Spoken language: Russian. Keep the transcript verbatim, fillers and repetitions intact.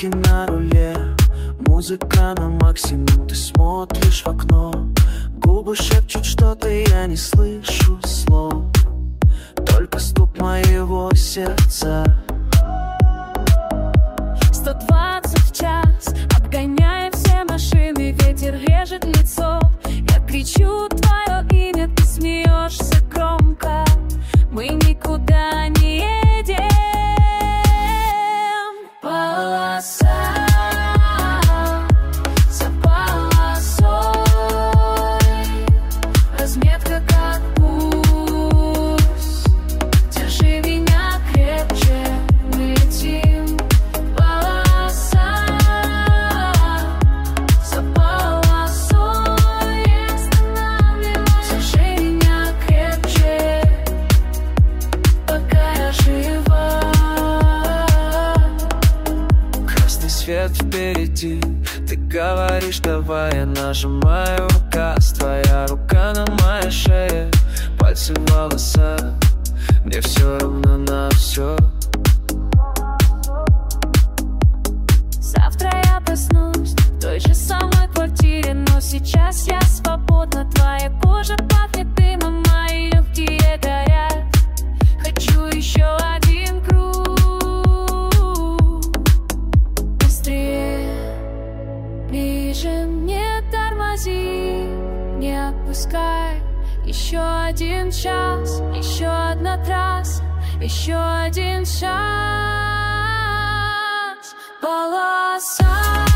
руки на руле, музыка на максимум, ты смотришь в окно. Губы шепчут что-то, я не слышу слов, только стук моего сердца. Сто двадцать в час, обгоняем все машины, ветер режет лицо. Я кричу твое имя, ты смеешься громко. Мы никуда не едем. Полоса за полосой, разметка как пульс. Держи меня крепче, мы летим. Полоса за полосой, останавливайся. Держи меня крепче, пока я жива. Красный свет впереди, ты говоришь, давай, я нажимаю газ. Твоя рука на моей шее, пальцы в волосах, мне все равно на все. Завтра я проснусь в той же самой квартире, но сейчас я свободна. Твоя кожа пахнет дымом, мои легкие горят. Хочу еще один круг. Быстрее, ближе, не тормози, не отпускай. Еще один час, еще одна трасса, еще один шанс. Полоса